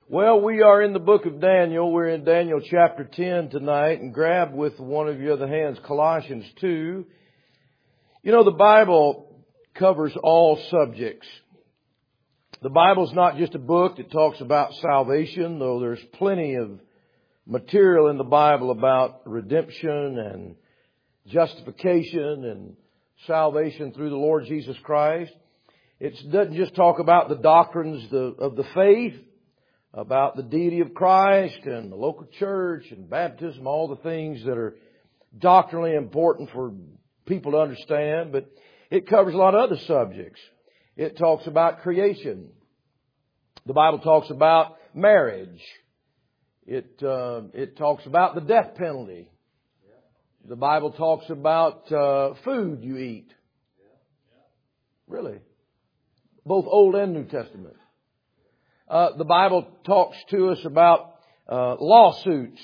Well, we are in the book of Daniel. We're in Daniel chapter 10 tonight, and grab with one of your other hands Colossians 2. You know, the Bible covers all subjects. The Bible's not just a book that talks about salvation, though there's plenty of material in the Bible about redemption and justification and salvation through the Lord Jesus Christ. It doesn't just talk about the doctrines of the faith, about the deity of Christ and the local church and baptism, all the things that are doctrinally important for people to understand, but it covers a lot of other subjects. It talks about creation. The Bible talks about marriage. It talks about the death penalty. The Bible talks about food you eat. Really. Both Old and New Testament. The Bible talks to us about lawsuits.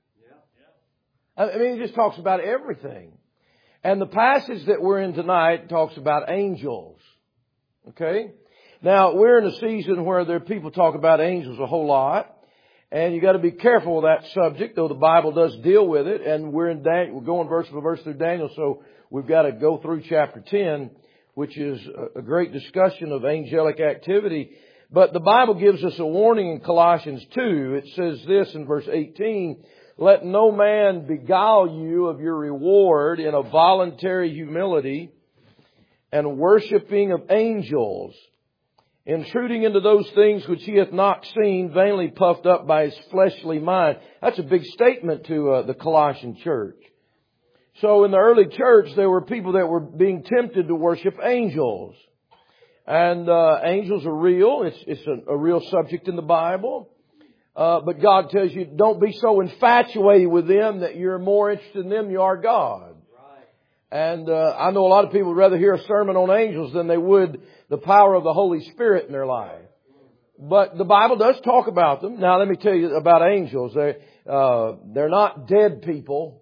I mean, it just talks about everything. And the passage that we're in tonight talks about angels. Okay? Now, we're in a season where people talk about angels a whole lot. And you got to be careful with that subject, though the Bible does deal with it. And we're going verse by verse through Daniel, so we've got to go through chapter 10, which is a great discussion of angelic activity. But the Bible gives us a warning in Colossians 2. It says this in verse 18, "Let no man beguile you of your reward in a voluntary humility and worshiping of angels, intruding into those things which he hath not seen, vainly puffed up by his fleshly mind." That's a big statement to the Colossian church. So in the early church, there were people that were being tempted to worship angels. And angels are real. It's a real subject in the Bible. But God tells you, don't be so infatuated with them that you're more interested in them than you are God. And I know a lot of people would rather hear a sermon on angels than they would the power of the Holy Spirit in their life. But the Bible does talk about them. Now let me tell you about angels. They're not dead people.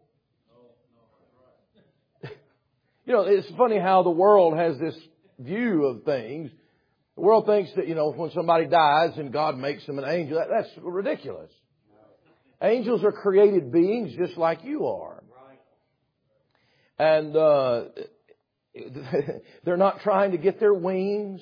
You know, it's funny how the world has this view of things. The world thinks that, when somebody dies and God makes them an angel, that's ridiculous. Angels are created beings just like you are. And they're not trying to get their wings.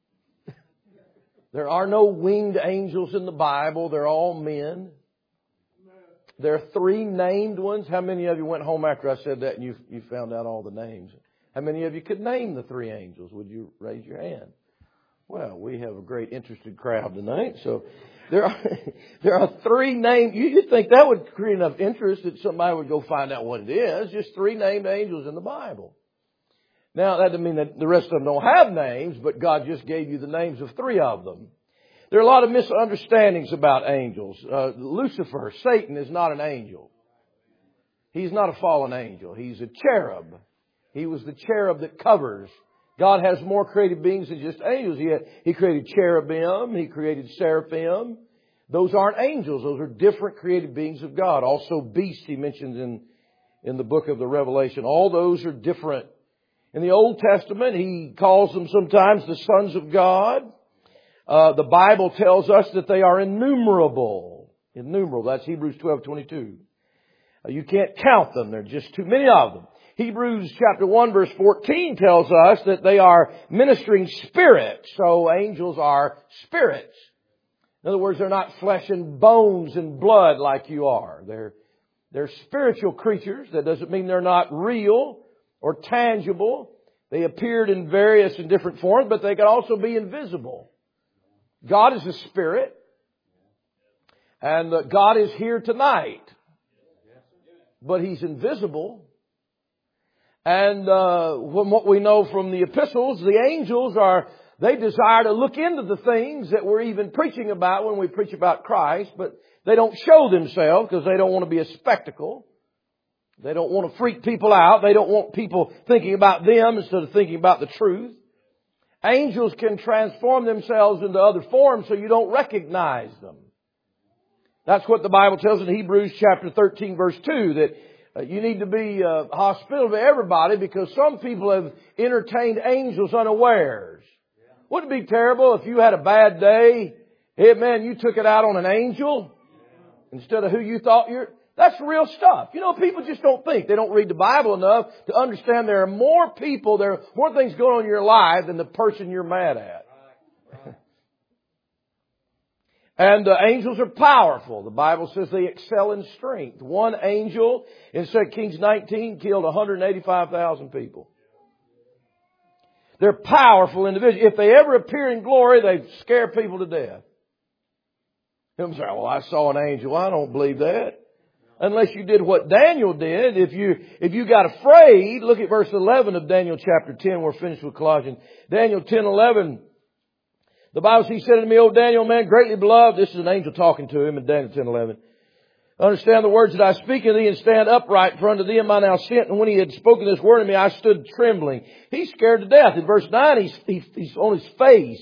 There are no winged angels in the Bible. They're all men. There are 3 named ones. How many of you went home after I said that and you found out all the names? How many of you could name the 3 angels? Would you raise your hand? Well, we have a great interested crowd tonight. So there are 3 named. You'd think that would create enough interest that somebody would go find out what it is. Just 3 named angels in the Bible. Now, that doesn't mean that the rest of them don't have names, but God just gave you the names of 3 of them. There are a lot of misunderstandings about angels. Lucifer, Satan, is not an angel. He's not a fallen angel. He's a cherub. He was the cherub that covers. God has more created beings than just angels. He created cherubim. He created seraphim. Those aren't angels. Those are different created beings of God. Also beasts he mentions in the book of the Revelation. All those are different. In the Old Testament, he calls them sometimes the sons of God. The Bible tells us that they are innumerable. Innumerable. That's Hebrews 12:22. You can't count them. There are just too many of them. Hebrews chapter 1 verse 14 tells us that they are ministering spirits. So angels are spirits. In other words, they're not flesh and bones and blood like you are. They're spiritual creatures. That doesn't mean they're not real or tangible. They appeared in various and different forms, but they can also be invisible. God is a spirit. And God is here tonight. But He's invisible. And from what we know from the epistles, the angels they desire to look into the things that we're even preaching about when we preach about Christ, but they don't show themselves because they don't want to be a spectacle. They don't want to freak people out. They don't want people thinking about them instead of thinking about the truth. Angels can transform themselves into other forms so you don't recognize them. That's what the Bible tells in Hebrews chapter 13 verse 2, that you need to be hospitable to everybody because some people have entertained angels unawares. Wouldn't it be terrible if you had a bad day Hey man, you took it out on an angel instead of who you thought you're... That's real stuff. You know, people just don't think. They don't read the Bible enough to understand there are more people, there are more things going on in your life than the person you're mad at. And angels are powerful. The Bible says they excel in strength. One angel in 2 Kings 19 killed 185,000 people. They're powerful individuals. If they ever appear in glory, they scare people to death. People say, well, I saw an angel. I don't believe that. Unless you did what Daniel did. If you got afraid, look at verse 11 of Daniel chapter 10. We're finished with Colossians. Daniel 10:11. The Bible says, He said unto me, O Daniel, man greatly beloved. This is an angel talking to him in Daniel 10:11. Understand the words that I speak unto thee and stand upright, for unto thee am I now sent. And when he had spoken this word to me, I stood trembling. He's scared to death. In verse 9, he's on his face.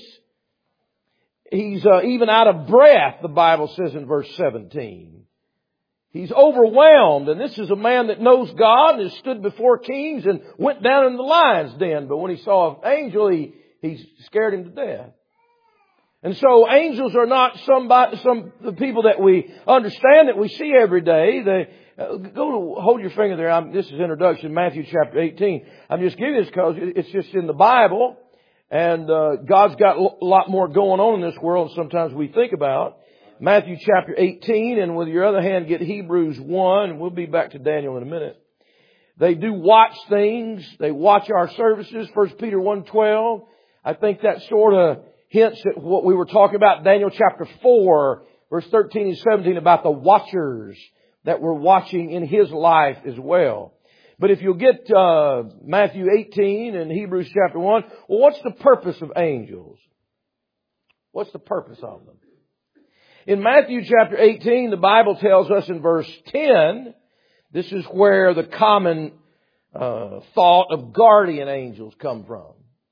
He's even out of breath, the Bible says in verse 17. He's overwhelmed, and this is a man that knows God and has stood before kings and went down in the lion's den. But when he saw an angel, he scared him to death. And so angels are not the people that we understand, that we see every day. Hold your finger there. This is introduction, Matthew chapter 18. I'm just giving this because it's just in the Bible. And God's got a lot more going on in this world than sometimes we think about. Matthew chapter 18, and with your other hand get Hebrews 1, and we'll be back to Daniel in a minute. They do watch things. They watch our services. 1 Peter 1:12. I think that sort of hints at what we were talking about. Daniel chapter 4, verse 13 and 17, about the watchers that were watching in his life as well. But if you'll get Matthew 18 and Hebrews chapter 1, well, what's the purpose of angels? What's the purpose of them? In Matthew chapter 18, the Bible tells us in verse 10, this is where the common thought of guardian angels come from.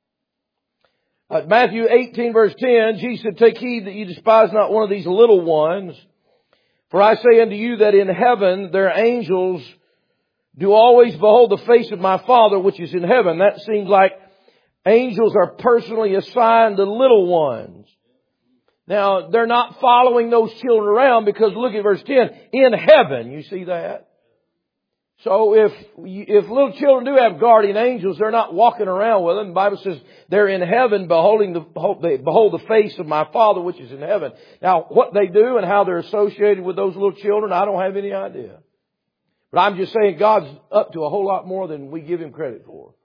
Matthew 18 verse 10, Jesus said, take heed that you despise not one of these little ones. For I say unto you that in heaven their angels do always behold the face of my Father which is in heaven. That seems like angels are personally assigned to little ones. Now, they're not following those children around because look at verse 10. In heaven, you see that? So if little children do have guardian angels, they're not walking around with them. The Bible says they're in heaven they behold the face of my Father which is in heaven. Now, what they do and how they're associated with those little children, I don't have any idea. But I'm just saying God's up to a whole lot more than we give Him credit for.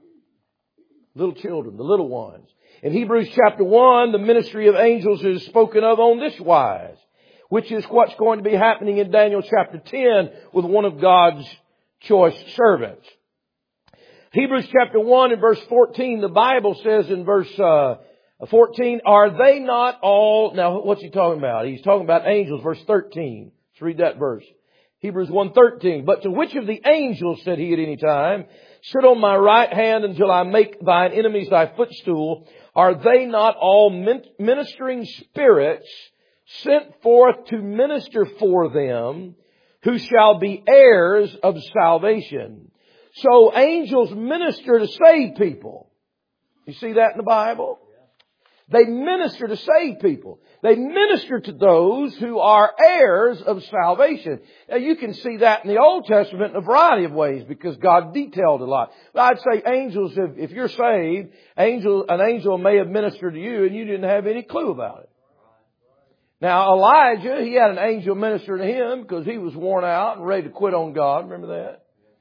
Little children, the little ones. In Hebrews chapter 1, the ministry of angels is spoken of on this wise, which is what's going to be happening in Daniel chapter 10 with one of God's choice servants. Hebrews chapter 1 and verse 14, the Bible says in verse 14, are they not all... Now, what's he talking about? He's talking about angels, verse 13. Let's read that verse. Hebrews 1:13. But to which of the angels, said he at any time, sit on my right hand until I make thine enemies thy footstool? Are they not all ministering spirits sent forth to minister for them who shall be heirs of salvation? So angels minister to save people. You see that in the Bible? They minister to save people. They minister to those who are heirs of salvation. Now you can see that in the Old Testament in a variety of ways because God detailed a lot. But I'd say angels, if you're saved, an angel may have ministered to you and you didn't have any clue about it. Now Elijah, he had an angel minister to him because he was worn out and ready to quit on God. Remember that?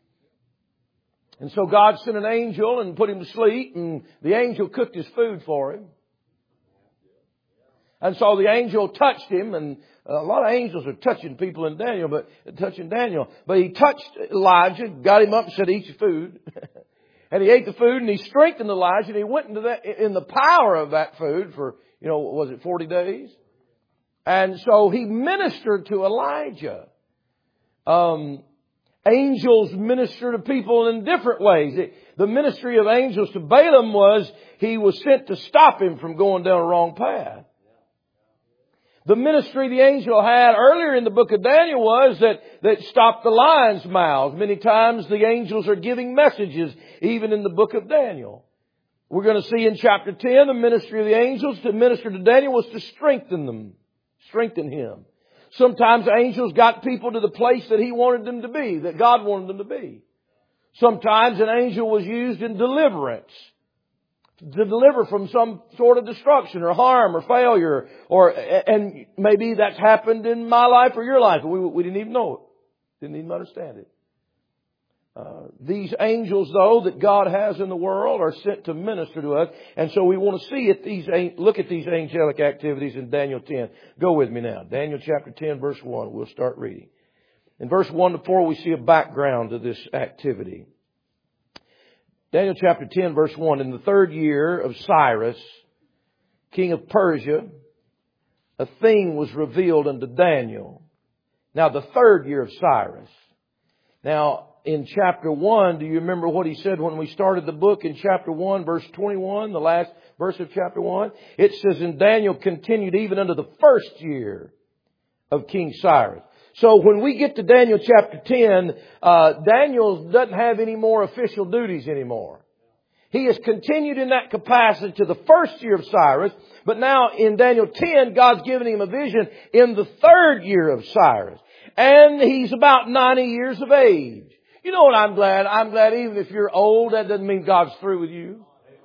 And so God sent an angel and put him to sleep, and the angel cooked his food for him. And so the angel touched him, and a lot of angels are touching people in Daniel, but he touched Elijah, got him up and said, eat your food. And he ate the food and he strengthened Elijah, and he went into that, in the power of that food for, was it 40 days? And so he ministered to Elijah. Angels minister to people in different ways. The ministry of angels to Balaam was he was sent to stop him from going down a wrong path. The ministry the angel had earlier in the book of Daniel was that stopped the lions' mouths. Many times the angels are giving messages, even in the book of Daniel. We're going to see in chapter 10 the ministry of the angels to minister to Daniel was to strengthen them. Strengthen him. Sometimes angels got people to the place that He wanted them to be, that God wanted them to be. Sometimes an angel was used in deliverance. To deliver from some sort of destruction or harm or failure. And maybe that's happened in my life or your life. We didn't even know it. Didn't even understand it. These angels, though, that God has in the world are sent to minister to us. And so we want to see look at these angelic activities in Daniel 10. Go with me now. Daniel chapter 10, verse 1. We'll start reading. In verse 1 to 4, we see a background to this activity. Daniel chapter 10, verse 1. In the 3rd year of Cyrus, king of Persia, a thing was revealed unto Daniel. Now, the 3rd year of Cyrus. Now, in chapter 1, do you remember what he said when we started the book in chapter 1, verse 21, the last verse of chapter 1? It says, and Daniel continued even unto the 1st year of King Cyrus. So when we get to Daniel chapter 10, Daniel doesn't have any more official duties anymore. He has continued in that capacity to the 1st year of Cyrus, but now in Daniel 10, God's given him a vision in the 3rd year of Cyrus. And he's about 90 years of age. You know what I'm glad? I'm glad even if you're old, that doesn't mean God's through with you.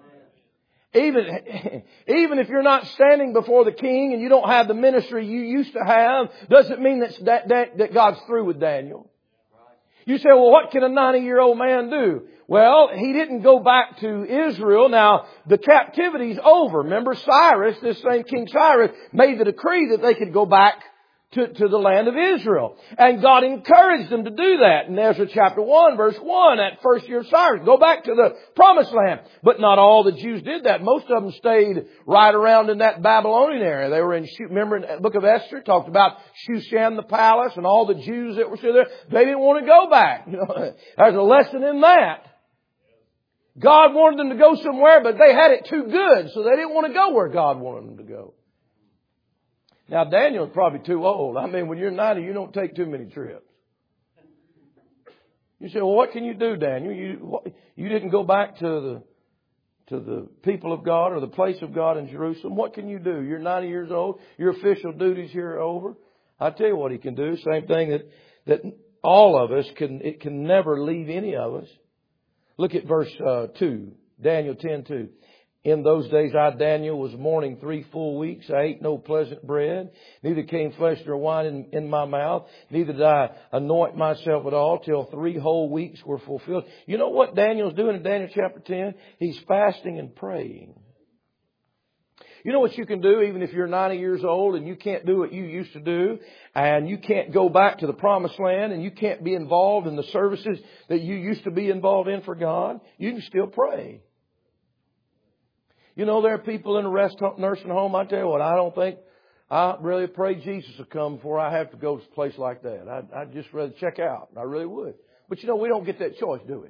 Even if you're not standing before the king and you don't have the ministry you used to have, doesn't mean that God's through with Daniel. You say, well, what can a 90-year-old man do? Well, he didn't go back to Israel. Now, the captivity's over. Remember Cyrus, this same King Cyrus, made the decree that they could go back to the land of Israel. And God encouraged them to do that. In Ezra chapter 1, verse 1, that 1st year of Cyrus, go back to the promised land. But not all the Jews did that. Most of them stayed right around in that Babylonian area. They were remember in the book of Esther, it talked about Shushan the palace and all the Jews that were still there. They didn't want to go back. There's a lesson in that. God wanted them to go somewhere, but they had it too good, so they didn't want to go where God wanted them to go. Now, Daniel's probably too old. I mean, when you're 90, you don't take too many trips. You say, well, what can you do, Daniel? You didn't go back to the people of God or the place of God in Jerusalem. What can you do? You're 90 years old. Your official duties here are over. I tell you what he can do. Same thing that all of us it can never leave any of us. Look at verse 2, Daniel 10:2. In those days I, Daniel, was mourning 3 full weeks. I ate no pleasant bread, neither came flesh nor wine in my mouth, neither did I anoint myself at all till 3 whole weeks were fulfilled. You know what Daniel's doing in Daniel chapter 10? He's fasting and praying. You know what you can do even if you're 90 years old and you can't do what you used to do, and you can't go back to the promised land, and you can't be involved in the services that you used to be involved in for God? You can still pray. You know, there are people in a nursing home, I tell you what, I really pray Jesus will come before I have to go to a place like that. I'd just rather check out. I really would. But you know, we don't get that choice, do we?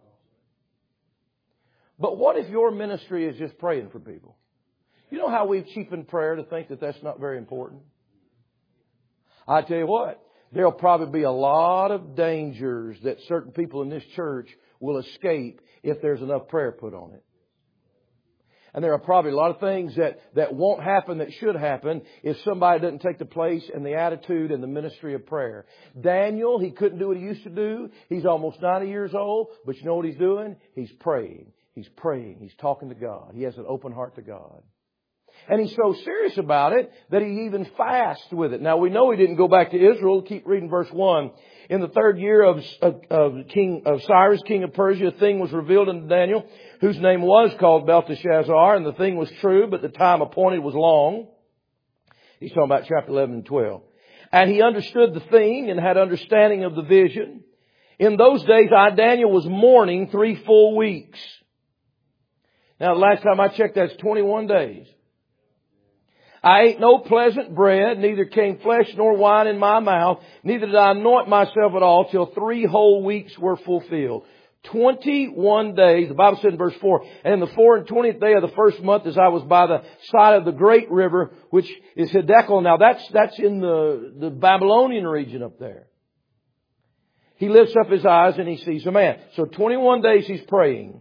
But what if your ministry is just praying for people? You know how we've cheapened prayer to think that that's not very important? I tell you what, there'll probably be a lot of dangers that certain people in this church will escape if there's enough prayer put on it. And there are probably a lot of things that won't happen that should happen if somebody doesn't take the place and the attitude and the ministry of prayer. Daniel, he couldn't do what he used to do. He's almost 90 years old. But you know what he's doing? He's praying. He's praying. He's talking to God. He has an open heart to God. And he's so serious about it that he even fasts with it. Now we know he didn't go back to Israel. Keep reading verse 1. In the 3rd year of Cyrus, king of Persia, a thing was revealed unto Daniel, whose name was called Belteshazzar, and the thing was true, but the time appointed was long. He's talking about chapter 11 and 12. And he understood the thing and had understanding of the vision. In those days I, Daniel, was mourning 3 full weeks. Now the last time I checked, that's 21 days. I ate no pleasant bread, neither came flesh nor wine in my mouth, neither did I anoint myself at all till 3 whole weeks were fulfilled. 21 days, the Bible said in verse 4, and in the 24th day of the 1st month, as I was by the side of the great river, which is Hiddekel. Now that's in the Babylonian region up there. He lifts up his eyes and he sees a man. So 21 days he's praying.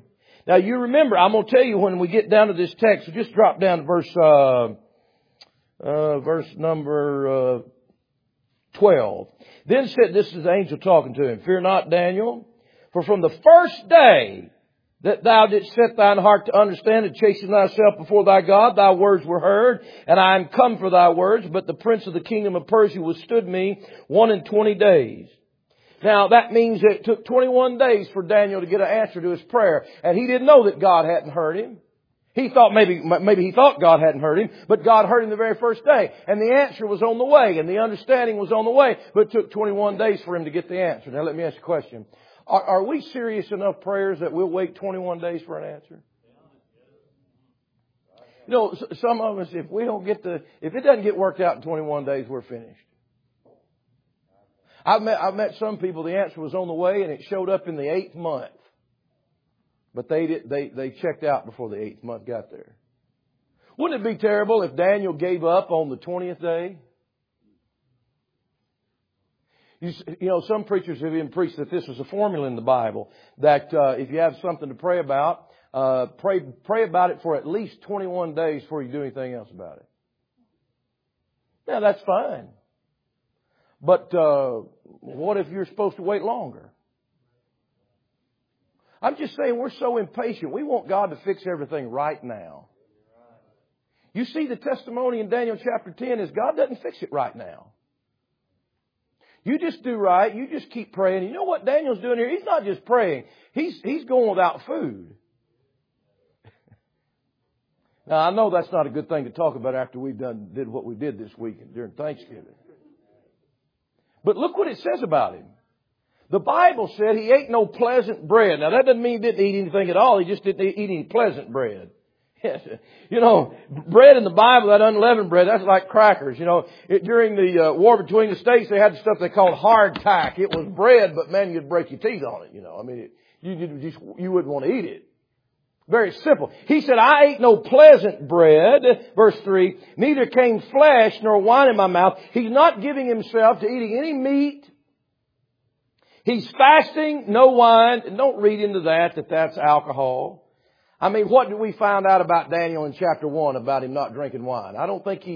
Now you remember, I'm going to tell you when we get down to this text, so just drop down to verse number 12. Then said, this is the angel talking to him, fear not, Daniel, for from the first day that thou didst set thine heart to understand and chasten thyself before thy God, thy words were heard, and I am come for thy words. But the prince of the kingdom of Persia withstood me 21 days. Now that means that it took 21 days for Daniel to get an answer to his prayer. And he didn't know that God hadn't heard him. He thought maybe he thought God hadn't heard him, but God heard him the very first day. And the answer was on the way, and the understanding was on the way. But it took 21 days for him to get the answer. Now let me ask you a question. Are we serious enough prayers that we'll wait 21 days for an answer? You know, some of us, if it doesn't get worked out in 21 days, we're finished. I've met some people, the answer was on the way and it showed up in the 8th month. But they checked out before the 8th month got there. Wouldn't it be terrible if Daniel gave up on the 20th day? You know, some preachers have even preached that this was a formula in the Bible, that if you have something to pray about, pray about it for at least 21 days before you do anything else about it. Now, that's fine. But what if you're supposed to wait longer? I'm just saying we're so impatient. We want God to fix everything right now. You see, the testimony in Daniel chapter 10 is God doesn't fix it right now. You just do right. You just keep praying. You know what Daniel's doing here? He's not just praying. He's going without food. Now, I know that's not a good thing to talk about after we've did what we did this week during Thanksgiving. But look what it says about him. The Bible said he ate no pleasant bread. Now, that doesn't mean he didn't eat anything at all. He just didn't eat any pleasant bread. You know, bread in the Bible, that unleavened bread, that's like crackers. You know, during the war between the states, they had stuff they called hardtack. It was bread, but man, you'd break your teeth on it. You know, I mean, you wouldn't want to eat it. Very simple. He said, I ate no pleasant bread. Verse 3, neither came flesh nor wine in my mouth. He's not giving himself to eating any meat. He's fasting, no wine. And don't read into that's alcohol. I mean, what did we find out about Daniel in chapter 1 about him not drinking wine? I don't think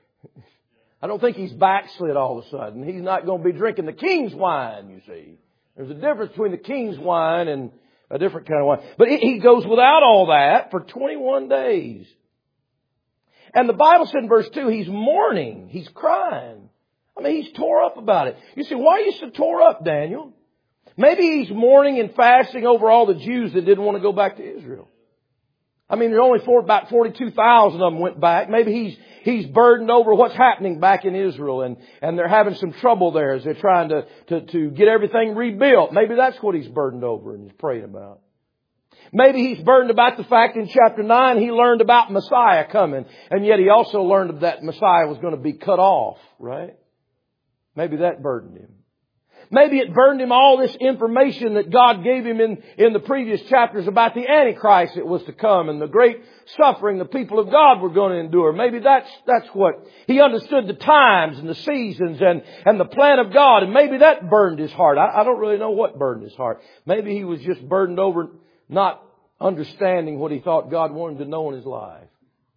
he's backslid all of a sudden. He's not going to be drinking the king's wine, you see. There's a difference between the king's wine and a different kind of wine. But he goes without all that for 21 days. And the Bible said in verse 2, he's mourning. He's crying. I mean, he's tore up about it. You say, why are you so tore up, Daniel? Maybe he's mourning and fasting over all the Jews that didn't want to go back to Israel. I mean, there are only about 42,000 of them went back. Maybe he's burdened over what's happening back in Israel, and they're having some trouble there as they're trying to get everything rebuilt. Maybe that's what he's burdened over and he's praying about. Maybe he's burdened about the fact in chapter 9 he learned about Messiah coming, and yet he also learned that Messiah was going to be cut off, right? Maybe that burdened him. Maybe it burned him all this information that God gave him in the previous chapters about the Antichrist that was to come and the great suffering the people of God were going to endure. Maybe that's what he understood, the times and the seasons and the plan of God. And maybe that burned his heart. I don't really know what burned his heart. Maybe he was just burdened over not understanding what he thought God wanted to know in his life.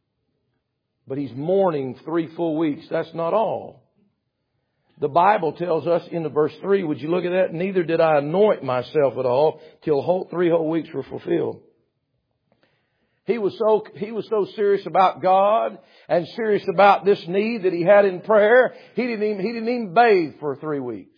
But he's mourning 3 full weeks. That's not all. The Bible tells us in the verse 3, would you look at that? Neither did I anoint myself at all till 3 whole weeks were fulfilled. He was so serious about God and serious about this need that he had in prayer. He didn't even bathe for 3 weeks.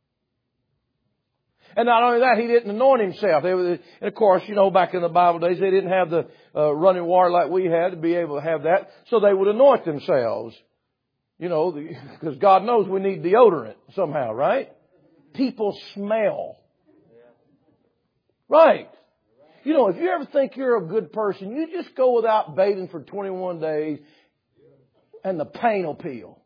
And not only that, he didn't anoint himself. And of course, you know, back in the Bible days, they didn't have the running water like we had to be able to have that. So they would anoint themselves. You know, because God knows we need deodorant somehow, right? People smell. Right. You know, if you ever think you're a good person, you just go without bathing for 21 days and the paint will peel.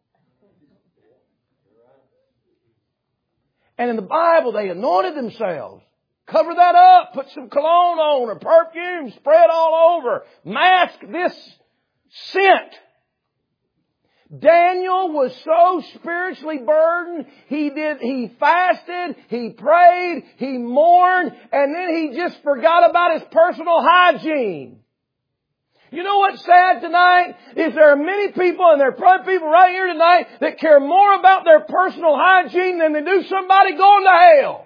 And in the Bible, they anointed themselves. Cover that up. Put some cologne on or perfume. Spray it all over. Mask this scent. Daniel was so spiritually burdened, he fasted, he prayed, he mourned, and then he just forgot about his personal hygiene. You know what's sad tonight? Is there are many people, and there are probably people right here tonight, that care more about their personal hygiene than they do somebody going to hell.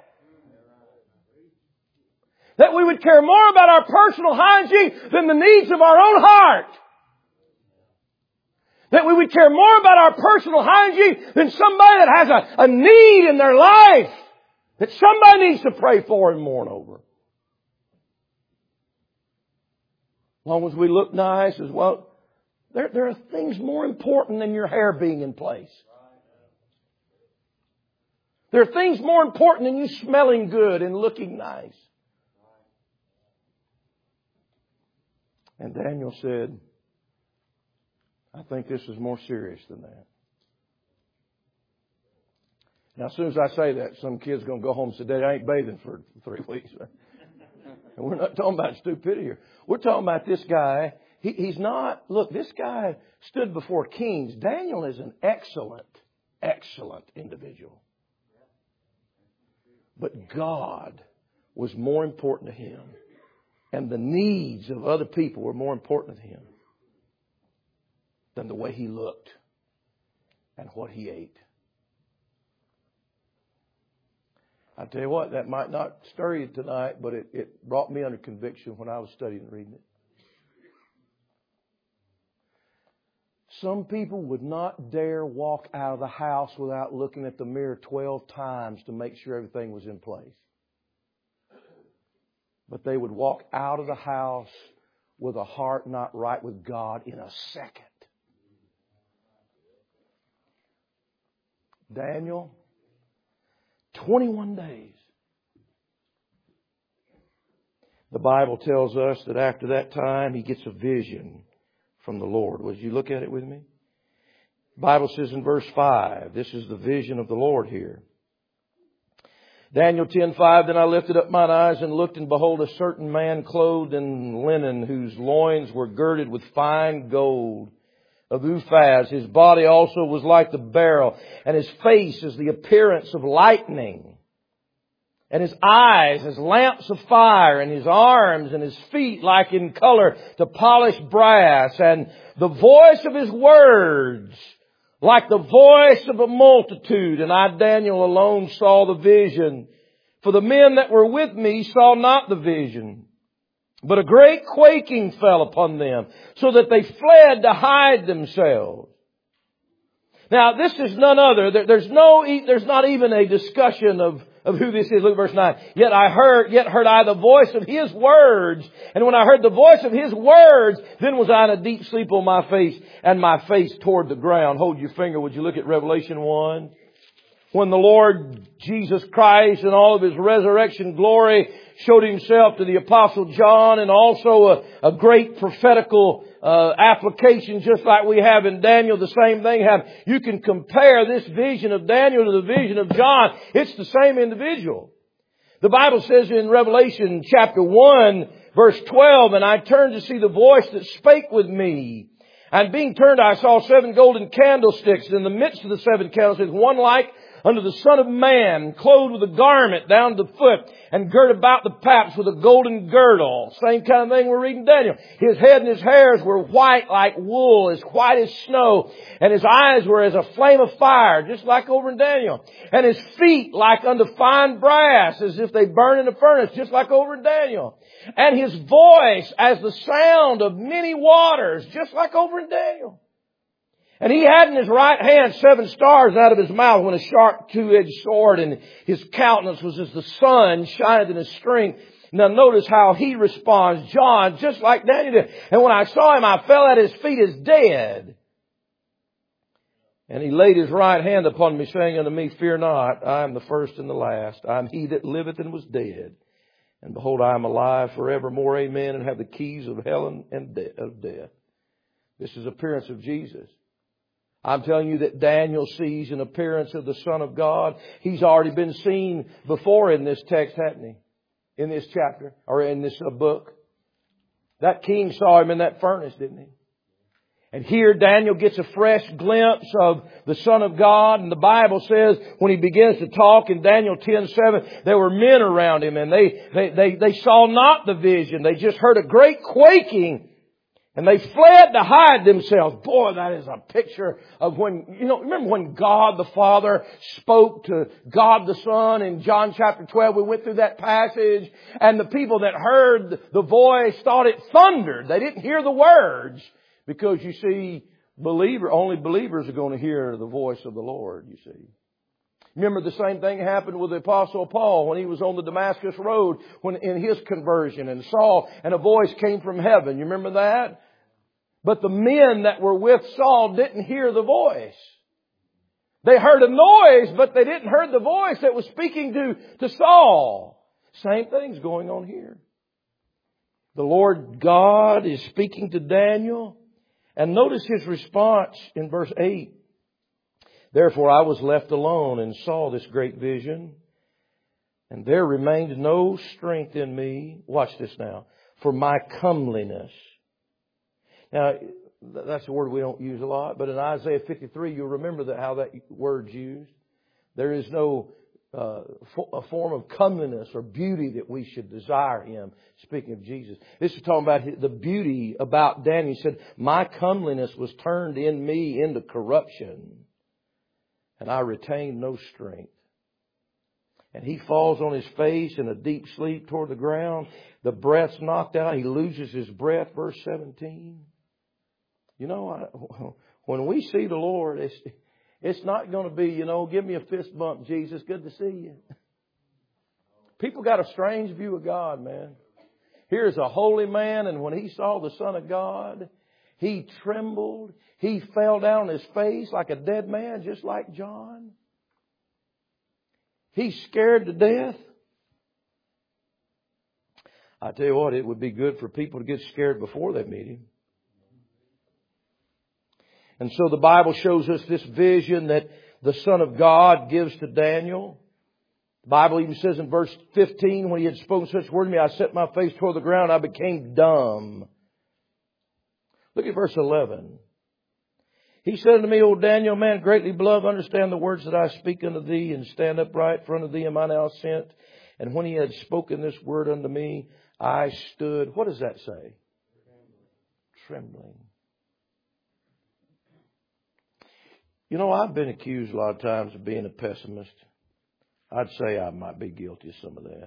That we would care more about our personal hygiene than the needs of our own heart. That we would care more about our personal hygiene than somebody that has a need in their life that somebody needs to pray for and mourn over. As long as we look nice as well, there are things more important than your hair being in place. There are things more important than you smelling good and looking nice. And Daniel said, I think this is more serious than that. Now, as soon as I say that, some kid's going to go home and say, Daddy, I ain't bathing for 3 weeks. And we're not talking about stupidity here. We're talking about this guy. He's not, look, this guy stood before kings. Daniel is an excellent, excellent individual. But God was more important to him. And the needs of other people were more important to him than the way he looked and what he ate. I tell you what, that might not stir you tonight, but it brought me under conviction when I was studying and reading it. Some people would not dare walk out of the house without looking at the mirror 12 times to make sure everything was in place. But they would walk out of the house with a heart not right with God in a second. Daniel, 21 days. The Bible tells us that after that time, he gets a vision from the Lord. Would you look at it with me? The Bible says in verse 5, this is the vision of the Lord here. Daniel 10:5, then I lifted up mine eyes and looked, and behold, a certain man clothed in linen, whose loins were girded with fine gold of Uphaz. His body also was like the beryl, and his face as the appearance of lightning, and his eyes as lamps of fire, and his arms and his feet like in color to polished brass, and the voice of his words like the voice of a multitude. And I, Daniel, alone saw the vision. For the men that were with me saw not the vision. But a great quaking fell upon them, so that they fled to hide themselves. Now, this is none other. There's not even a discussion of who this is. Look at verse 9. Yet heard I the voice of his words. And when I heard the voice of his words, then was I in a deep sleep on my face, and my face toward the ground. Hold your finger. Would you look at Revelation 1? When the Lord Jesus Christ in all of His resurrection glory showed Himself to the Apostle John, and also a great prophetical application just like we have in Daniel, the same thing happened. You can compare this vision of Daniel to the vision of John. It's the same individual. The Bible says in Revelation chapter 1 verse 12, and I turned to see the voice that spake with me. And being turned, I saw 7 golden candlesticks. In the midst of the 7 candlesticks, one like unto the Son of Man, clothed with a garment down to the foot, and girt about the paps with a golden girdle. Same kind of thing we're reading Daniel. His head and his hairs were white like wool, as white as snow, and his eyes were as a flame of fire, just like over in Daniel. And his feet like unto fine brass, as if they burn in a furnace, just like over in Daniel. And his voice as the sound of many waters, just like over in Daniel. And he had in his right hand 7 stars out of his mouth, when a sharp 2-edged sword, and his countenance was as the sun shineth in his strength. Now notice how he responds, John, just like Daniel did. And when I saw him, I fell at his feet as dead. And he laid his right hand upon me, saying unto me, Fear not, I am the first and the last. I am he that liveth and was dead. And behold, I am alive forevermore, amen, and have the keys of hell and of death. This is the appearance of Jesus. I'm telling you that Daniel sees an appearance of the Son of God. He's already been seen before in this text, hasn't he? In this chapter, or in this book. That king saw him in that furnace, didn't he? And here Daniel gets a fresh glimpse of the Son of God. And the Bible says when he begins to talk in Daniel 10:7, there were men around him and they saw not the vision. They just heard a great quaking and they fled to hide themselves. Boy, that is a picture of when, remember when God the Father spoke to God the Son in John chapter 12? We went through that passage and the people that heard the voice thought it thundered. They didn't hear the words. Because you see, only believers are going to hear the voice of the Lord, you see. Remember the same thing happened with the Apostle Paul when he was on the Damascus Road when in his conversion and Saul and a voice came from heaven. You remember that? But the men that were with Saul didn't hear the voice. They heard a noise, but they didn't hear the voice that was speaking to Saul. Same thing's going on here. The Lord God is speaking to Daniel. And notice his response in verse 8. Therefore I was left alone and saw this great vision. And there remained no strength in me. Watch this now. For my comeliness. Now, that's a word we don't use a lot. But in Isaiah 53, you'll remember how that word's used. There is no a form of comeliness or beauty that we should desire Him. Speaking of Jesus. This is talking about the beauty about Daniel. He said, my comeliness was turned in me into corruption. And I retained no strength. And he falls on his face in a deep sleep toward the ground. The breath's knocked out. He loses his breath. Verse 17. When we see the Lord, it's not going to be, give me a fist bump, Jesus. Good to see you. People got a strange view of God, man. Here's a holy man, and when he saw the Son of God, he trembled. He fell down on his face like a dead man, just like John. He's scared to death. I tell you what, it would be good for people to get scared before they meet Him. And so the Bible shows us this vision that the Son of God gives to Daniel. The Bible even says in verse 15, when he had spoken such word to me, I set my face toward the ground, I became dumb. Look at verse 11. He said unto me, O Daniel, man greatly beloved, understand the words that I speak unto thee, and stand upright in front of thee, am I now sent? And when he had spoken this word unto me, I stood. What does that say? Trembling. I've been accused a lot of times of being a pessimist. I'd say I might be guilty of some of that.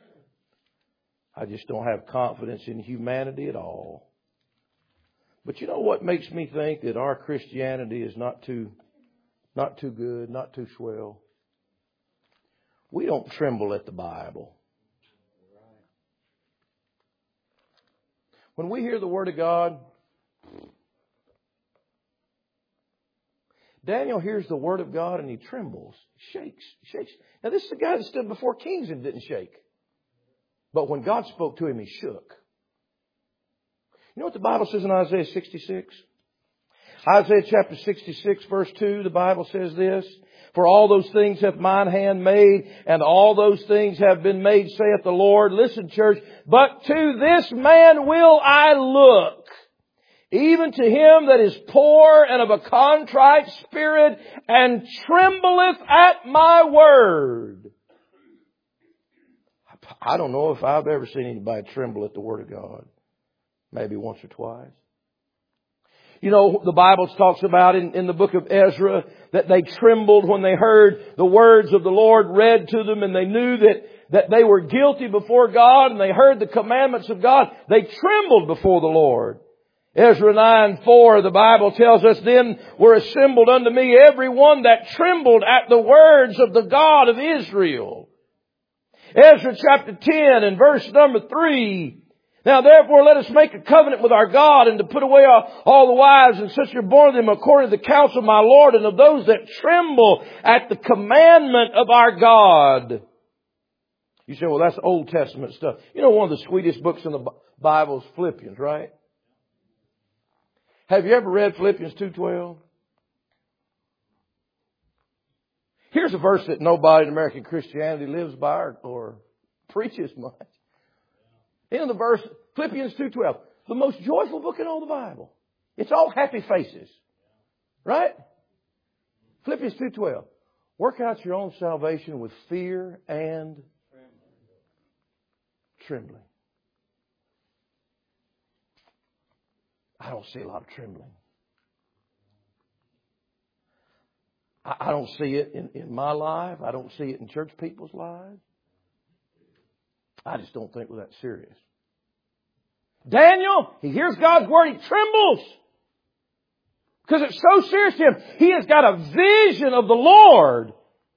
I just don't have confidence in humanity at all. But you know what makes me think that our Christianity is not too good, not too swell? We don't tremble at the Bible. When we hear the Word of God, Daniel hears the Word of God and he trembles, shakes. Now this is the guy that stood before kings and didn't shake. But when God spoke to him, he shook. You know what the Bible says in Isaiah 66? Isaiah chapter 66 verse 2, the Bible says this. For all those things hath mine hand made, and all those things have been made, saith the Lord. Listen, church, but to this man will I look. Even to him that is poor and of a contrite spirit, and trembleth at my word. I don't know if I've ever seen anybody tremble at the Word of God. Maybe once or twice. The Bible talks about in the book of Ezra that they trembled when they heard the words of the Lord read to them, and they knew that they were guilty before God, and they heard the commandments of God. They trembled before the Lord. Ezra 9:4, the Bible tells us, then were assembled unto me every one that trembled at the words of the God of Israel. Ezra chapter 10 and verse number 3. Now therefore let us make a covenant with our God, and to put away all the wives and such are born of them according to the counsel of my Lord, and of those that tremble at the commandment of our God. You say, well, that's Old Testament stuff. One of the sweetest books in the Bible is Philippians, right? Have you ever read Philippians 2:12? Here's a verse that nobody in American Christianity lives by or preaches much. In the verse, Philippians 2:12, the most joyful book in all the Bible. It's all happy faces. Right? Philippians 2:12. Work out your own salvation with fear and trembling. I don't see a lot of trembling. I don't see it in my life. I don't see it in church people's lives. I just don't think we're that serious. Daniel, he hears God's word, he trembles. Because it's so serious to him. He has got a vision of the Lord.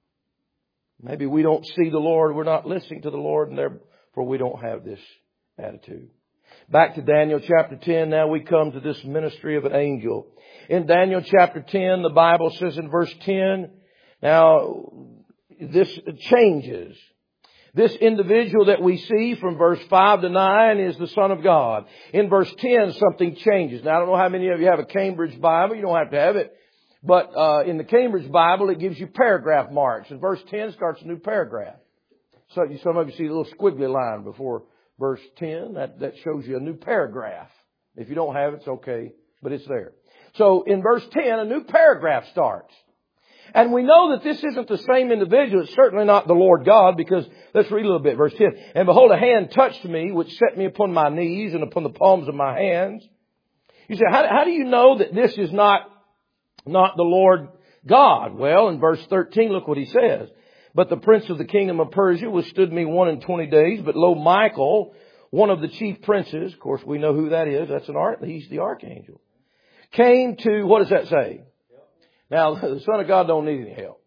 Maybe we don't see the Lord, we're not listening to the Lord, and therefore we don't have this attitude. Back to Daniel chapter 10, now we come to this ministry of an angel. In Daniel chapter 10, the Bible says in verse 10, now this changes. This individual that we see from verse 5 to 9 is the Son of God. In verse 10, something changes. Now, I don't know how many of you have a Cambridge Bible. You don't have to have it. But in the Cambridge Bible, it gives you paragraph marks. And verse 10 starts a new paragraph. So some of you see a little squiggly line before verse 10. That shows you a new paragraph. If you don't have it, it's okay. But it's there. So in verse 10, a new paragraph starts. And we know that this isn't the same individual. It's certainly not the Lord God, because let's read a little bit. Verse 10. And behold, a hand touched me, which set me upon my knees and upon the palms of my hands. You say, how do you know that this is not the Lord God? Well, in verse 13, look what he says. But the prince of the kingdom of Persia withstood me 21 days. But lo, Michael, one of the chief princes, of course we know who that is. He's the archangel. Came to, what does that say? Now, the Son of God don't need any help.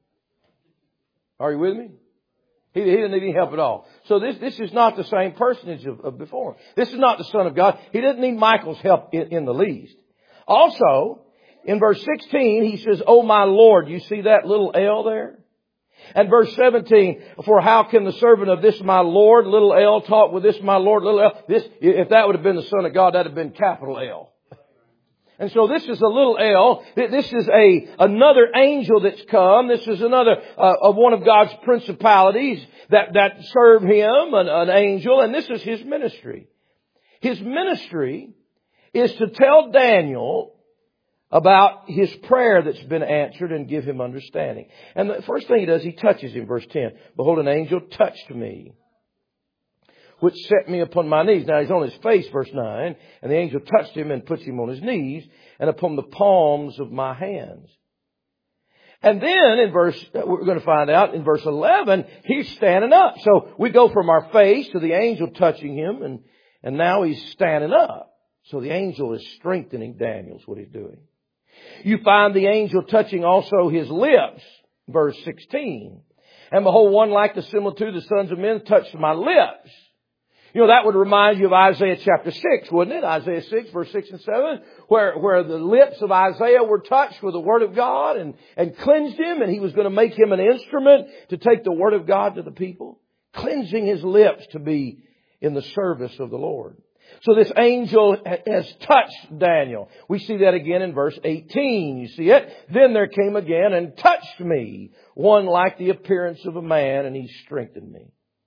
Are you with me? He didn't need any help at all. So this is not the same personage of before. This is not the Son of God. He doesn't need Michael's help in the least. Also, in verse 16, he says, "Oh my Lord." You see that little L there? And verse 17, "For how can the servant of this my Lord, little L, talk with this my Lord, little L?" If that would have been the Son of God, that would have been capital L. And so this is a little L. This is another angel that's come. This is another of one of God's principalities that serve him, an angel. And this is his ministry. His ministry is to tell Daniel about his prayer that's been answered and give him understanding. And the first thing he does, he touches him. Verse 10. "Behold, an angel touched me, which set me upon my knees." Now he's on his face, verse 9. "And the angel touched him and puts him on his knees and upon the palms of my hands." And then we're going to find out in verse 11, he's standing up. So we go from our face to the angel touching him, and now he's standing up. So the angel is strengthening Daniel, is what he's doing. You find the angel touching also his lips, verse 16. "And behold, one like the similitude of the sons of men touched my lips." You know, that would remind you of Isaiah chapter 6, wouldn't it? Isaiah 6, verse 6 and 7, where the lips of Isaiah were touched with the Word of God and cleansed him, and he was going to make him an instrument to take the Word of God to the people. Cleansing his lips to be in the service of the Lord. So this angel has touched Daniel. We see that again in verse 18. You see it? "Then there came again and touched me, one like the appearance of a man, and he strengthened me."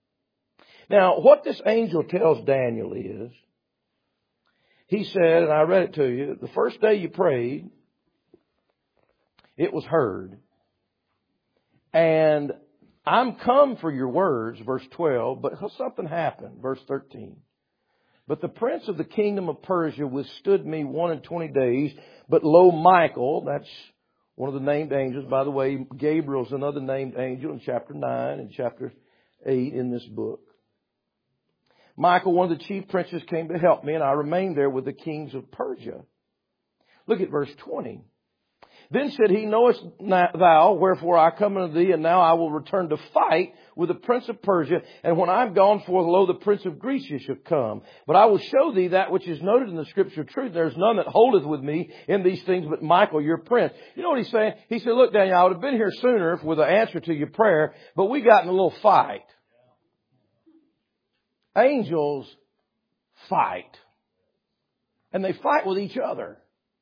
Now, what this angel tells Daniel is, he said, and I read it to you, the first day you prayed, it was heard. And I'm come for your words, verse 12, but something happened, verse 13. "But the prince of the kingdom of Persia withstood me 21 days, but lo, Michael," that's one of the named angels. By the way, Gabriel's another named angel in chapter 9 and chapter 8 in this book. "Michael, one of the chief princes, came to help me, and I remained there with the kings of Persia." Look at verse 20. "Then said he, Knowest thou wherefore I come unto thee, and now I will return to fight with the prince of Persia. And when I am gone forth, lo, the prince of Greece shall come. But I will show thee that which is noted in the scripture of truth. There is none that holdeth with me in these things but Michael, your prince." You know what he's saying? He said, "Look, Daniel, I would have been here sooner with an answer to your prayer, but we got in a little fight." Angels fight. And they fight with each other.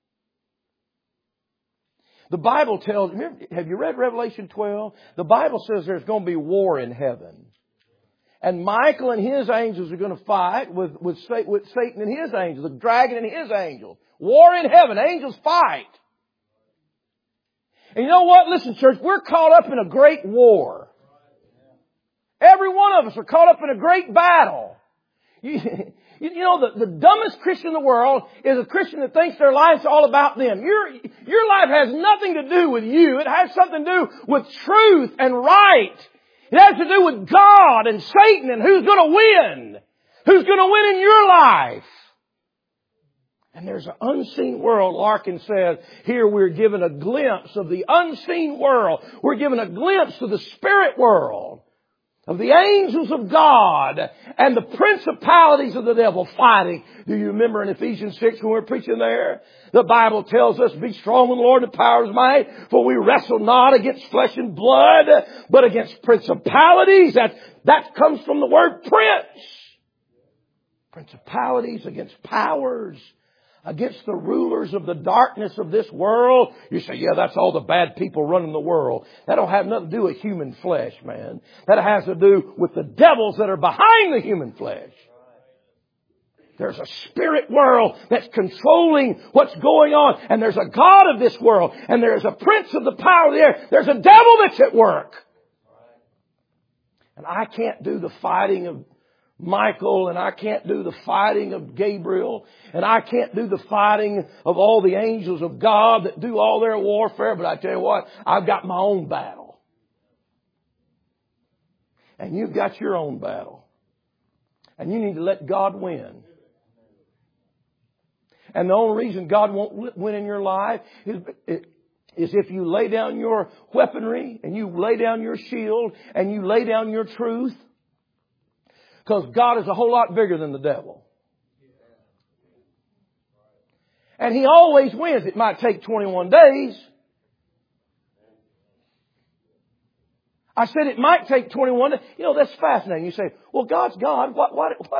The Bible tells, have you read Revelation 12? The Bible says there's going to be war in heaven. And Michael and his angels are going to fight with Satan and his angels, the dragon and his angels. War in heaven. Angels fight. And you know what? Listen, church, we're caught up in a great war. Every one of us are caught up in a great battle. You know, the dumbest Christian in the world is a Christian that thinks their life's all about them. Your life has nothing to do with you. It has something to do with truth and right. It has to do with God and Satan and who's going to win. Who's going to win in your life. And there's an unseen world. Larkin says, here we're given a glimpse of the unseen world. We're given a glimpse of the spirit world. Of the angels of God and the principalities of the devil fighting. Do you remember in Ephesians 6 when we were preaching there? The Bible tells us, be strong in the Lord and the power of His might, for we wrestle not against flesh and blood, but against principalities. That comes from the word prince. Principalities against powers. Against the rulers of the darkness of this world. You say, yeah, that's all the bad people running the world. That don't have nothing to do with human flesh, man. That has to do with the devils that are behind the human flesh. There's a spirit world that's controlling what's going on. And there's a God of this world. And there's a prince of the power of the air. There's a devil that's at work. And I can't do the fighting of Michael, and I can't do the fighting of Gabriel, and I can't do the fighting of all the angels of God that do all their warfare, but I tell you what, I've got my own battle. And you've got your own battle. And you need to let God win. And the only reason God won't win in your life is if you lay down your weaponry, and you lay down your shield, and you lay down your truth. Because God is a whole lot bigger than the devil. And He always wins. It might take 21 days. I said it might take 21 days. You know, that's fascinating. You say, well, God's God. What?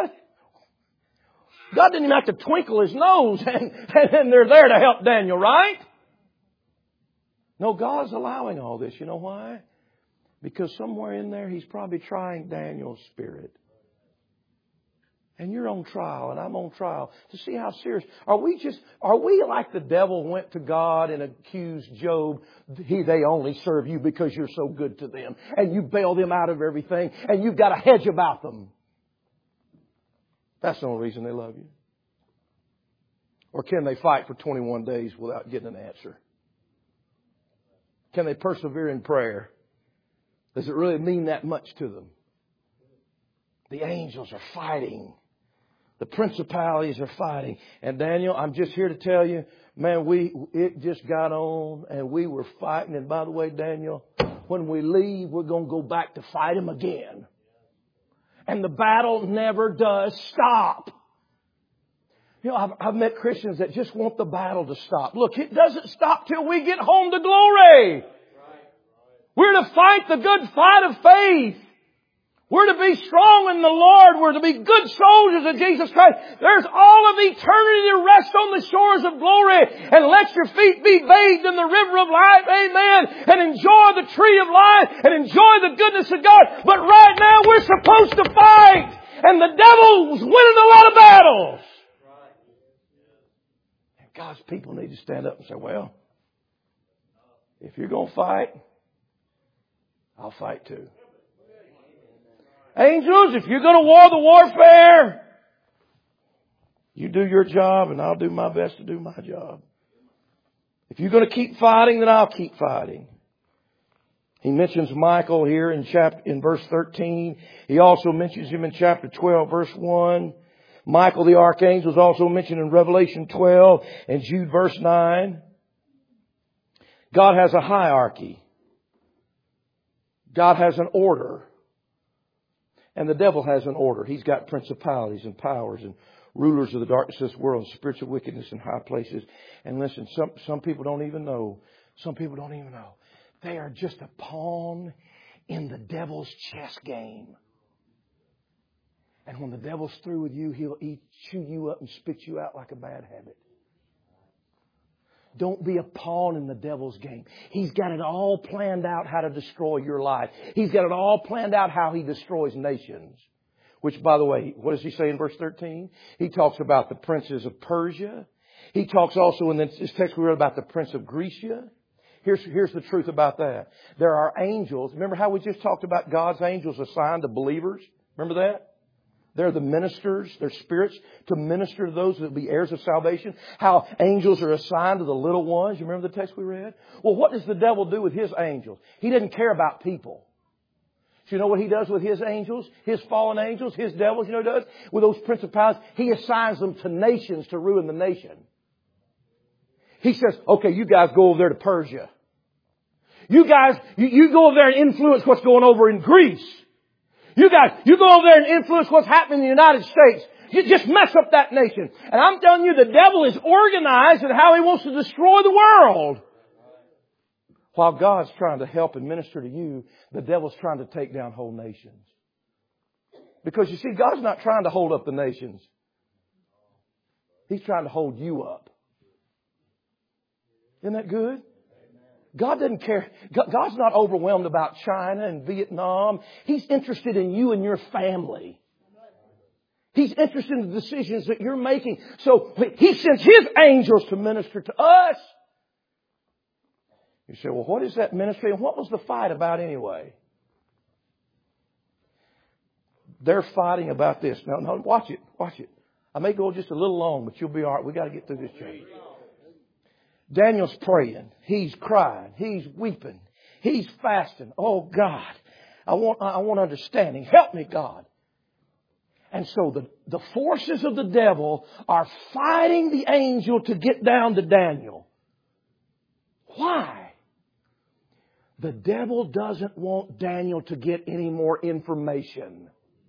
God didn't even have to twinkle His nose and they're there to help Daniel, right? No, God's allowing all this. You know why? Because somewhere in there He's probably trying Daniel's spirit. And you're on trial and I'm on trial to see how serious. Are we like the devil went to God and accused Job? They only serve you because you're so good to them. And you bail them out of everything. And you've got a hedge about them. That's the only reason they love you. Or can they fight for 21 days without getting an answer? Can they persevere in prayer? Does it really mean that much to them? The angels are fighting. The principalities are fighting. And Daniel, I'm just here to tell you, man, it just got on and we were fighting. And by the way, Daniel, when we leave, we're going to go back to fight him again. And the battle never does stop. You know, I've met Christians that just want the battle to stop. Look, it doesn't stop till we get home to glory. We're to fight the good fight of faith. We're to be strong in the Lord. We're to be good soldiers of Jesus Christ. There's all of eternity to rest on the shores of glory. And let your feet be bathed in the river of life. Amen. And enjoy the tree of life. And enjoy the goodness of God. But right now we're supposed to fight. And the devil's winning a lot of battles. And God's people need to stand up and say, well, if you're going to fight, I'll fight too. Angels, if you're going to war the warfare, you do your job and I'll do my best to do my job. If you're going to keep fighting, then I'll keep fighting. He mentions Michael here in verse 13. He also mentions him in chapter 12, verse 1. Michael the archangel is also mentioned in Revelation 12 and Jude verse 9. God has a hierarchy. God has an order. And the devil has an order. He's got principalities and powers and rulers of the darkness of this world and spiritual wickedness in high places. And listen, some people don't even know. Some people don't even know. They are just a pawn in the devil's chess game. And when the devil's through with you, he'll chew you up and spit you out like a bad habit. Don't be a pawn in the devil's game. He's got it all planned out how to destroy your life. He's got it all planned out how he destroys nations. which, by the way, what does he say in verse 13? He talks about the princes of Persia. He talks also in this text we read about the prince of Grecia. Here's the truth about that. There are angels. Remember how we just talked about God's angels assigned to believers? Remember that? They're the ministers, they're spirits to minister to those that will be heirs of salvation. How angels are assigned to the little ones. You remember the text we read? Well, what does the devil do with his angels? He doesn't care about people. So you know what he does with his angels? His fallen angels, his devils, you know what he does? With those principalities, he assigns them to nations to ruin the nation. He says, okay, you guys go over there to Persia. You guys, you go over there and influence what's going over in Greece. You guys, you go over there and influence what's happening in the United States. You just mess up that nation. And I'm telling you, the devil is organized in how he wants to destroy the world. While God's trying to help and minister to you, the devil's trying to take down whole nations. Because you see, God's not trying to hold up the nations. He's trying to hold you up. Isn't that good? God doesn't care. God's not overwhelmed about China and Vietnam. He's interested in you and your family. He's interested in the decisions that you're making. So He sends His angels to minister to us. You say, well, what is that ministry and what was the fight about anyway? They're fighting about this. No, watch it. Watch it. I may go just a little long, but you'll be all right. We've got to get through this chapter. Daniel's praying. He's crying. He's weeping. He's fasting. Oh, God, I want understanding. Help me, God. And so the forces of the devil are fighting the angel to get down to Daniel. Why? The devil doesn't want Daniel to get any more information.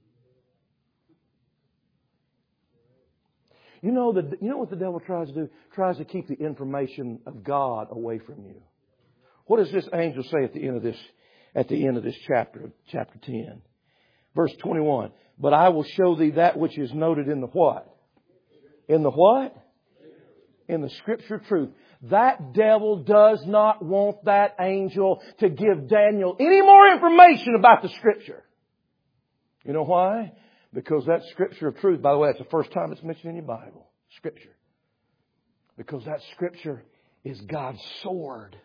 You know what the devil tries to do? Tries to keep the information of God away from you. What does this angel say at the end of this chapter 10? Verse 21. But I will show thee that which is noted in the what? In the what? In the Scripture truth. That devil does not want that angel to give Daniel any more information about the Scripture. You know why? Because that Scripture of truth, by the way, that's the first time it's mentioned in your Bible. Scripture. Because that Scripture is God's sword.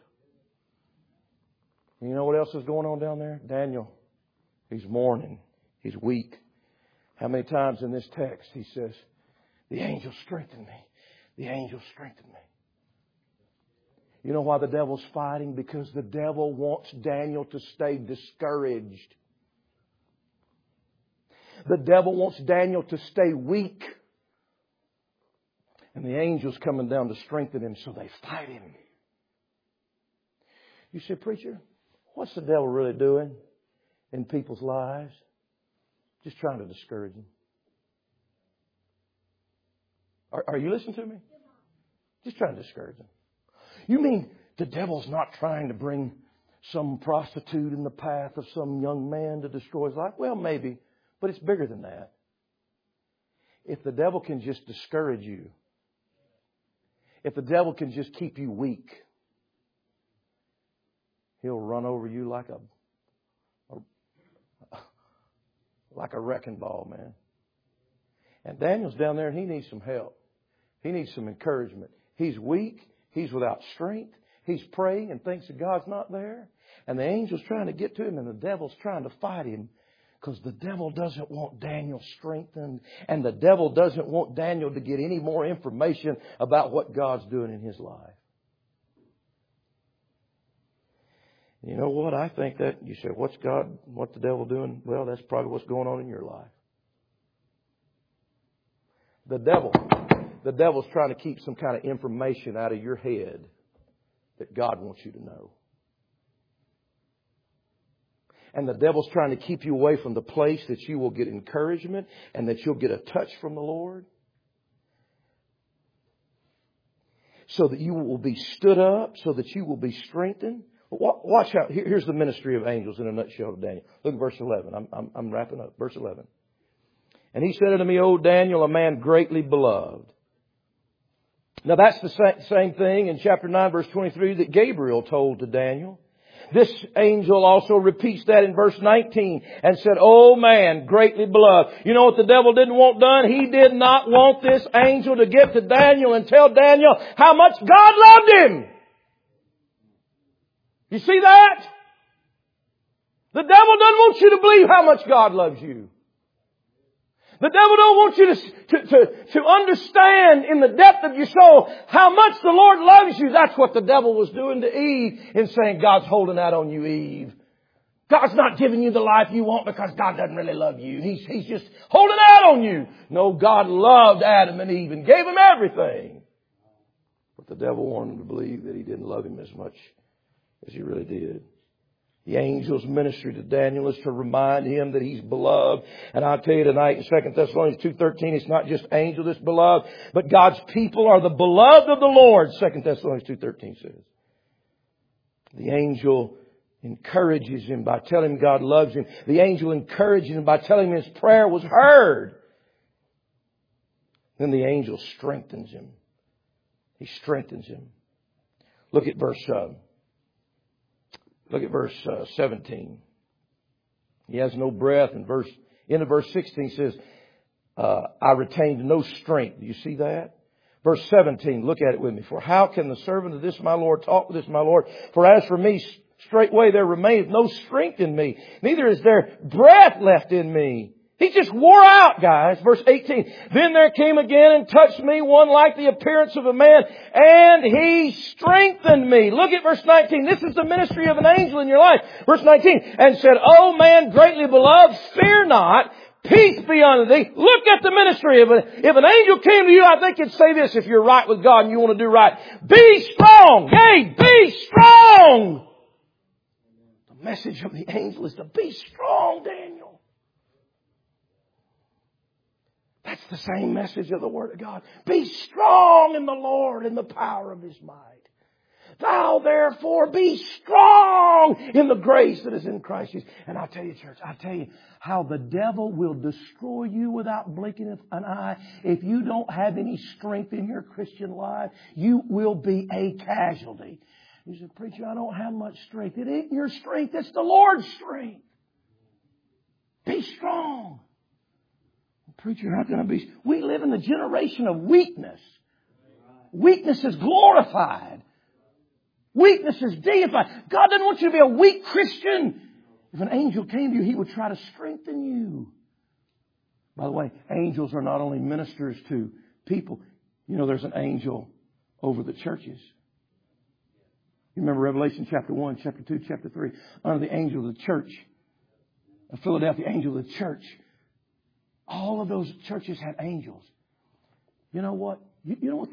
You know what else is going on down there? Daniel, he's mourning. He's weak. How many times in this text he says, the angel strengthened me. The angel strengthened me. You know why the devil's fighting? Because the devil wants Daniel to stay discouraged. The devil wants Daniel to stay weak. And the angel's coming down to strengthen him, so they fight him. You say, preacher, what's the devil really doing in people's lives? Just trying to discourage them. Are you listening to me? Just trying to discourage them. You mean the devil's not trying to bring some prostitute in the path of some young man to destroy his life? Well, maybe. But it's bigger than that. If the devil can just discourage you, if the devil can just keep you weak, he'll run over you like a wrecking ball, man. And Daniel's down there and he needs some help. He needs some encouragement. He's weak. He's without strength. He's praying and thinks that God's not there. And the angel's trying to get to him and the devil's trying to fight him. Because the devil doesn't want Daniel strengthened. And the devil doesn't want Daniel to get any more information about what God's doing in his life. You know what? I think that you say, what's the devil doing? Well, that's probably what's going on in your life. The devil's trying to keep some kind of information out of your head that God wants you to know. And the devil's trying to keep you away from the place that you will get encouragement and that you'll get a touch from the Lord. So that you will be stood up, so that you will be strengthened. Watch out. Here's the ministry of angels in a nutshell to Daniel. Look at verse 11. I'm wrapping up. Verse 11. And he said unto me, O Daniel, a man greatly beloved. Now that's the same thing in chapter 9, verse 23 that Gabriel told to Daniel. This angel also repeats that in verse 19 and said, "Oh man, greatly beloved." You know what the devil didn't want done? He did not want this angel to get to Daniel and tell Daniel how much God loved him. You see that? The devil doesn't want you to believe how much God loves you. The devil don't want you to understand in the depth of your soul how much the Lord loves you. That's what the devil was doing to Eve in saying, God's holding out on you, Eve. God's not giving you the life you want because God doesn't really love you. He's just holding out on you. No, God loved Adam and Eve and gave them everything. But the devil wanted him to believe that he didn't love him as much as he really did. The angel's ministry to Daniel is to remind him that he's beloved. And I'll tell you tonight in 2 Thessalonians 2:13, it's not just angel that's beloved, but God's people are the beloved of the Lord, 2 Thessalonians 2:13 says. The angel encourages him by telling him God loves him. The angel encourages him by telling him his prayer was heard. Then the angel strengthens him. He strengthens him. Look at verse 17. He has no breath. And into verse 16 says, I retained no strength. Do you see that? Verse 17, look at it with me. For how can the servant of this my Lord talk with this my Lord? For as for me, straightway there remaineth no strength in me. Neither is there breath left in me. He just wore out, guys. Verse 18. Then there came again and touched me one like the appearance of a man, and he strengthened me. Look at verse 19. This is the ministry of an angel in your life. Verse 19. And said, O man greatly beloved, fear not. Peace be unto thee. Look at the ministry. If an angel came to you, I think it'd say this if you're right with God and you want to do right. Be strong. Yea, be strong. The message of the angel is to be strong, Daniel. That's the same message of the Word of God. Be strong in the Lord and the power of His might. Thou therefore be strong in the grace that is in Christ Jesus. And I tell you, church, I tell you how the devil will destroy you without blinking an eye. If you don't have any strength in your Christian life, you will be a casualty. You say, preacher, I don't have much strength. It ain't your strength, it's the Lord's strength. Be strong. Preacher, how can I be? We live in the generation of weakness. Weakness is glorified. Weakness is deified. God doesn't want you to be a weak Christian. If an angel came to you, He would try to strengthen you. By the way, angels are not only ministers to people. You know, there's an angel over the churches. You remember Revelation chapter 1, chapter 2, chapter 3. Under the angel of the church of Philadelphia, angel of the church. All of those churches had angels. You know what? You know what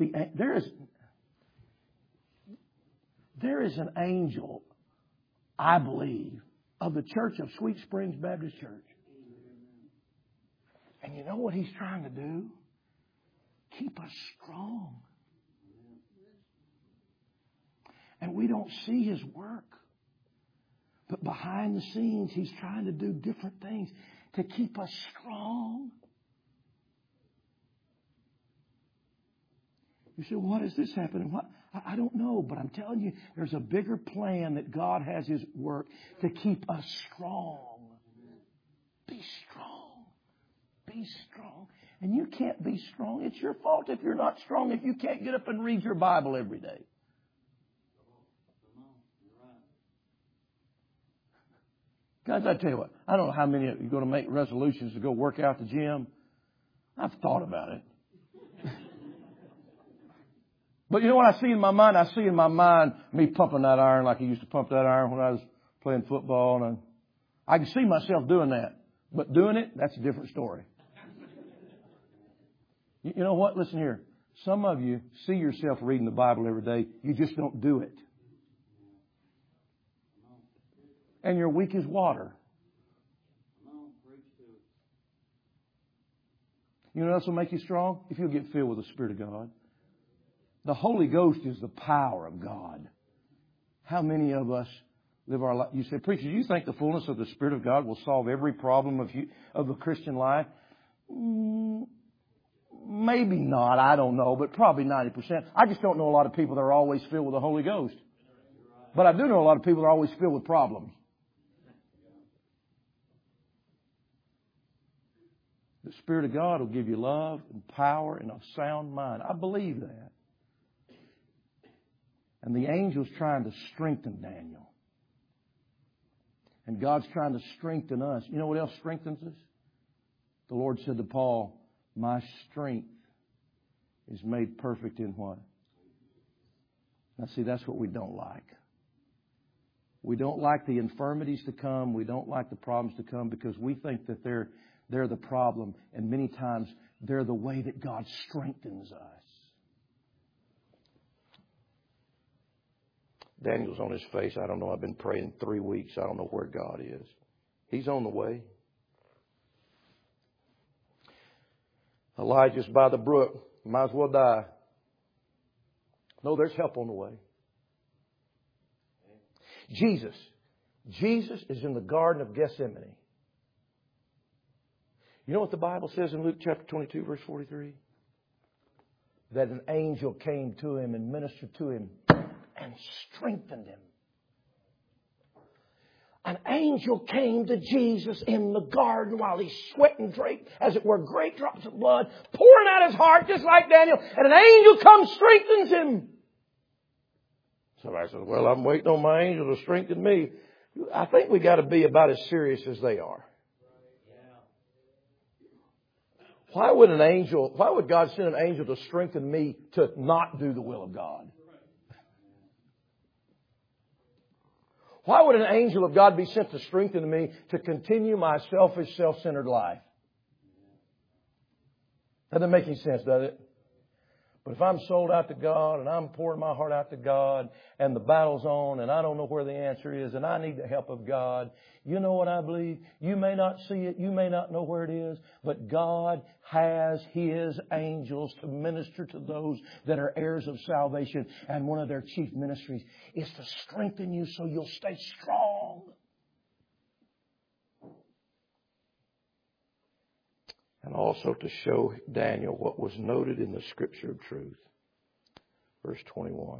there is an angel, I believe, of the church of Sweet Springs Baptist Church. And you know what he's trying to do? Keep us strong. And we don't see his work. But behind the scenes, he's trying to do different things to keep us strong. You say, what is this happening? What? I don't know, but I'm telling you, there's a bigger plan that God has His work to keep us strong. Be strong. Be strong. And you can't be strong. It's your fault if you're not strong, if you can't get up and read your Bible every day. Guys, I tell you what, I don't know how many of you are going to make resolutions to go work out at the gym. I've thought about it. But you know what I see in my mind? I see in my mind me pumping that iron like I used to pump that iron when I was playing football. And I can see myself doing that. But doing it, that's a different story. You know what? Listen here. Some of you see yourself reading the Bible every day. You just don't do it. And you're weak as water. You know what else will make you strong? If you'll get filled with the Spirit of God. The Holy Ghost is the power of God. How many of us live our life? You say, preacher, do you think the fullness of the Spirit of God will solve every problem of the Christian life? Maybe not. I don't know, but probably 90%. I just don't know a lot of people that are always filled with the Holy Ghost. But I do know a lot of people are always filled with problems. The Spirit of God will give you love and power and a sound mind. I believe that. And the angel's trying to strengthen Daniel. And God's trying to strengthen us. You know what else strengthens us? The Lord said to Paul, my strength is made perfect in what? Now see, that's what we don't like. We don't like the infirmities to come. We don't like the problems to come because we think that they're the problem. And many times they're the way that God strengthens us. Daniel's on his face. I don't know. I've been praying 3 weeks. I don't know where God is. He's on the way. Elijah's by the brook. Might as well die. No, there's help on the way. Jesus is in the Garden of Gethsemane. You know what the Bible says in Luke chapter 22, verse 43? That an angel came to him and ministered to him and strengthened him. An angel came to Jesus in the garden while he's sweating, draped, as it were, great drops of blood, pouring out his heart just like Daniel. And an angel comes, strengthens him. Somebody says, well, I'm waiting on my angel to strengthen me. I think we got to be about as serious as they are. Why would God send an angel to strengthen me to not do the will of God? Why would an angel of God be sent to strengthen me to continue my selfish, self-centered life? That doesn't make any sense, does it? But if I'm sold out to God and I'm pouring my heart out to God and the battle's on and I don't know where the answer is and I need the help of God, you know what I believe? You may not see it. You may not know where it is. But God has His angels to minister to those that are heirs of salvation. And one of their chief ministries is to strengthen you so you'll stay strong. And also to show Daniel what was noted in the Scripture of truth. Verse 21.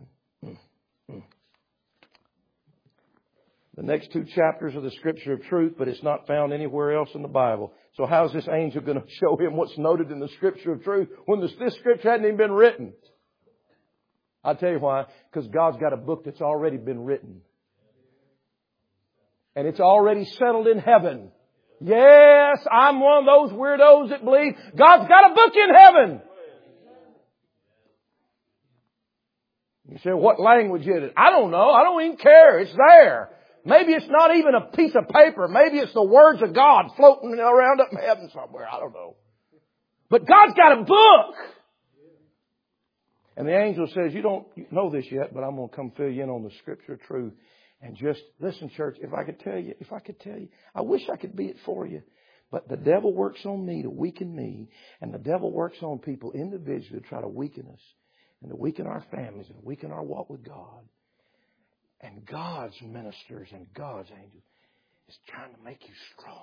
The next 2 chapters are the Scripture of truth, but it's not found anywhere else in the Bible. So how's this angel going to show him what's noted in the Scripture of truth when this Scripture hadn't even been written? I'll tell you why. Because God's got a book that's already been written. And it's already settled in heaven. Yes, I'm one of those weirdos that believe God's got a book in heaven. You say, what language is it? I don't know. I don't even care. It's there. Maybe it's not even a piece of paper. Maybe it's the words of God floating around up in heaven somewhere. I don't know. But God's got a book. And the angel says, you don't know this yet, but I'm going to come fill you in on the Scripture of truth. And just listen, church, if I could tell you, I wish I could be it for you. But the devil works on me to weaken me. And the devil works on people individually to try to weaken us. And to weaken our families and weaken our walk with God. And God's ministers and God's angels is trying to make you strong.